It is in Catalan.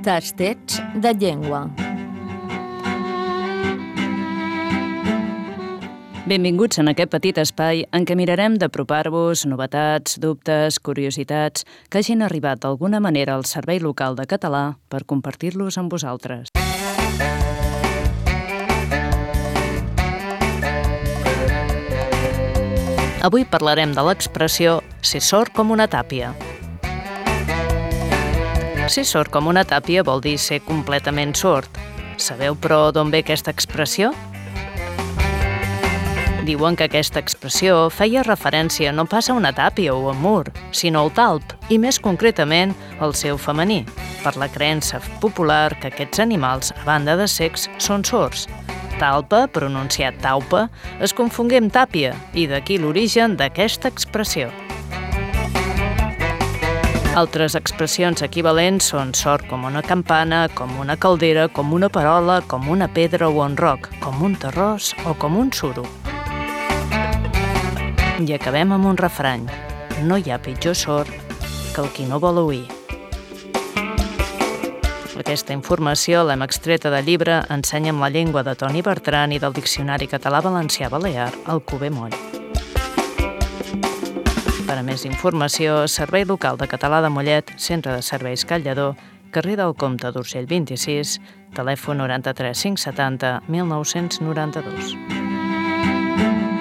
Tastets de llengua. Benvinguts en aquest petit espai en què mirarem d'apropar-vos novetats, dubtes, curiositats que hagin arribat d'alguna manera al Servei Local de Català per compartir-los amb vosaltres. Avui parlarem de l'expressió «ser sord com una tàpia». Ser sord com una tàpia vol dir ser completament sord. Sabeu, però, d'on ve aquesta expressió? Diuen que aquesta expressió feia referència no pas a una tàpia o a un mur, sinó al talp, i més concretament al seu femení, per la creença popular que aquests animals, a banda de cecs, són sords. Talpa, pronunciat taupa, es confongué amb tàpia, i d'aquí l'origen d'aquesta expressió. Altres expressions equivalents són sord com una campana, com una caldera, com una parola, com una pedra o un roc, com un terròs o com un suro. I acabem amb un refrany. No hi ha pitjor sord que el qui no vol oir. Aquesta informació l'hem extreta del llibre Ensenya'm la llengua de Toni Bertran i del Diccionari Català-Valencià-Balear, Alcover Moll. Per a més informació, Servei Local de Català de Mollet, Centre de Serveis Call Lledó, carrer del Comte d'Urgell 26, telèfon 93 570 1992.